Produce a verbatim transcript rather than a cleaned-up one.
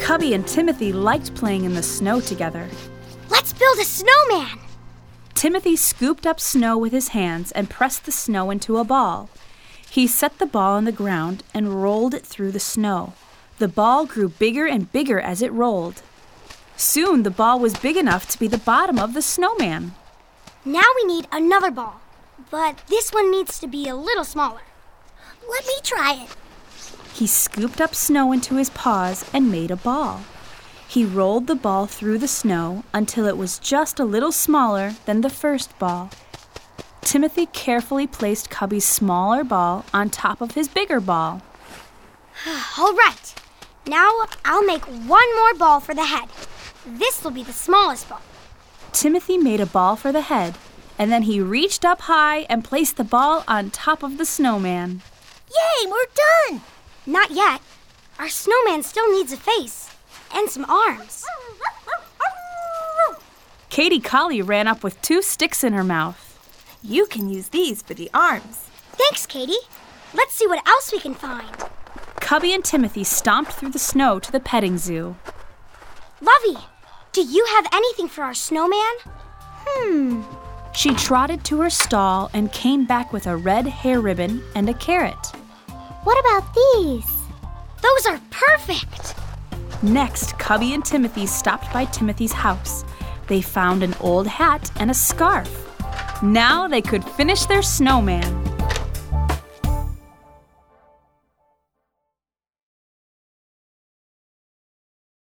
Cubby and Timothy liked playing in the snow together. Let's build a snowman! Timothy scooped up snow with his hands and pressed the snow into a ball. He set the ball on the ground and rolled it through the snow. The ball grew bigger and bigger as it rolled. Soon the ball was big enough to be the bottom of the snowman. Now we need another ball, but this one needs to be a little smaller. Let me try it. He scooped up snow into his paws and made a ball. He rolled the ball through the snow until it was just a little smaller than the first ball. Timothy carefully placed Cubby's smaller ball on top of his bigger ball. All right. Now I'll make one more ball for the head. This will be the smallest ball. Timothy made a ball for the head, and then he reached up high and placed the ball on top of the snowman. Yay, we're done! Not yet. Our snowman still needs a face and some arms. Katie Collie ran up with two sticks in her mouth. You can use these for the arms. Thanks, Katie. Let's see what else we can find. Cubby and Timothy stomped through the snow to the petting zoo. Lovey, do you have anything for our snowman? Hmm. She trotted to her stall and came back with a red hair ribbon and a carrot. What about these? Those are perfect! Next, Cubby and Timothy stopped by Timothy's house. They found an old hat and a scarf. Now they could finish their snowman.